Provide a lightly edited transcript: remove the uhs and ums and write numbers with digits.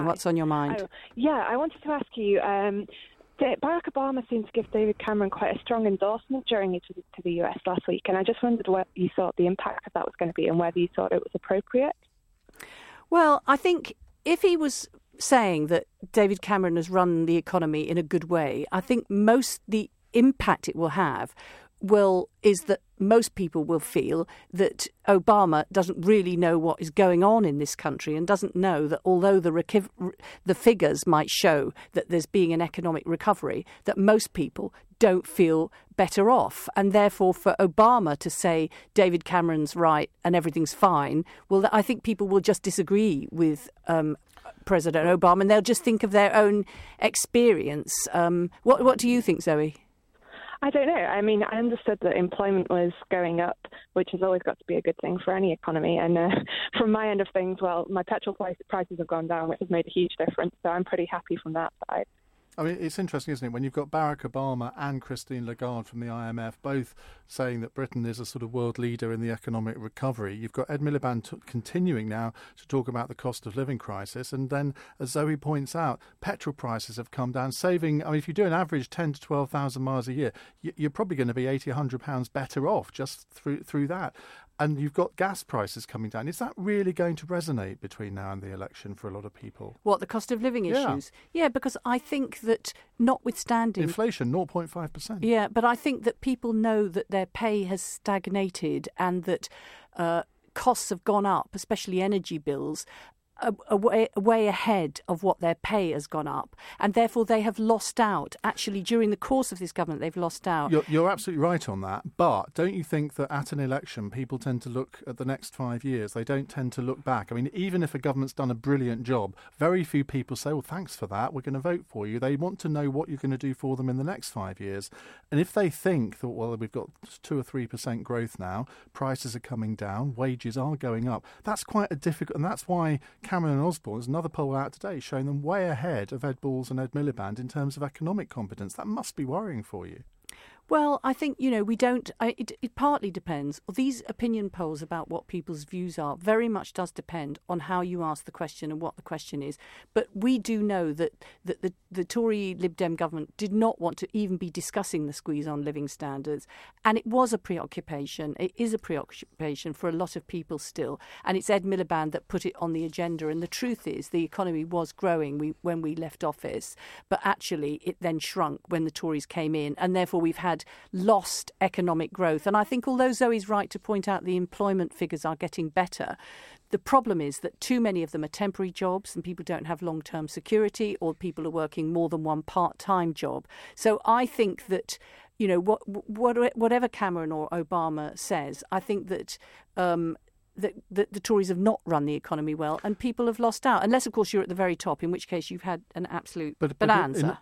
What's on your mind? I wanted to ask you, Barack Obama seemed to give David Cameron quite a strong endorsement during his visit to the US last week, and I just wondered what you thought the impact of that was going to be and whether you thought it was appropriate. Well, I think if he was saying that David Cameron has run the economy in a good way, I think the impact it will have is that most people will feel that Obama doesn't really know what is going on in this country and doesn't know that although the figures might show that there's being an economic recovery, that most people don't feel better off. And therefore, for Obama to say David Cameron's right and everything's fine, well, I think people will just disagree with President Obama and they'll just think of their own experience. What do you think, Zoe? I don't know. I mean, I understood that employment was going up, which has always got to be a good thing for any economy. And from my end of things, well, my petrol prices have gone down, which has made a huge difference. So I'm pretty happy from that side. I mean, it's interesting, isn't it, when you've got Barack Obama and Christine Lagarde from the IMF both saying that Britain is a sort of world leader in the economic recovery. You've got Ed Miliband continuing now to talk about the cost of living crisis. And then, as Zoe points out, petrol prices have come down, saving, I mean, if you do an average 10 to 12,000 miles a year, you're probably going to be £80, £100 better off just through that. And you've got gas prices coming down. Is that really going to resonate between now and the election for a lot of people? What, the cost of living issues? Yeah, because I think that notwithstanding... Inflation, 0.5%. Yeah, but I think that people know that their pay has stagnated and that costs have gone up, especially energy bills, way ahead of what their pay has gone up, and therefore they have lost out. Actually, during the course of this government, they've lost out. You're absolutely right on that, but don't you think that at an election, people tend to look at the next 5 years? They don't tend to look back. I mean, even if a government's done a brilliant job, very few people say, well, thanks for that, we're going to vote for you. They want to know what you're going to do for them in the next 5 years. And if they think that, well, we've got 2 or 3% growth now, prices are coming down, wages are going up, that's quite a difficult, and that's why Cameron and Osborne, there's another poll out today showing them way ahead of Ed Balls and Ed Miliband in terms of economic competence. That must be worrying for you. Well, I think, we don't... It partly depends. These opinion polls about what people's views are very much does depend on how you ask the question and what the question is. But we do know that the Tory Lib Dem government did not want to even be discussing the squeeze on living standards. And it was a preoccupation. It is a preoccupation for a lot of people still. And it's Ed Miliband that put it on the agenda. And the truth is the economy was growing when we left office. But actually, it then shrunk when the Tories came in. And therefore, we've had lost economic growth. And I think although Zoe's right to point out the employment figures are getting better, the problem is that too many of them are temporary jobs and people don't have long-term security, or people are working more than one part-time job. So I think that, whatever Cameron or Obama says, I think that the Tories have not run the economy well and people have lost out. Unless, of course, you're at the very top, in which case you've had an absolute bonanza.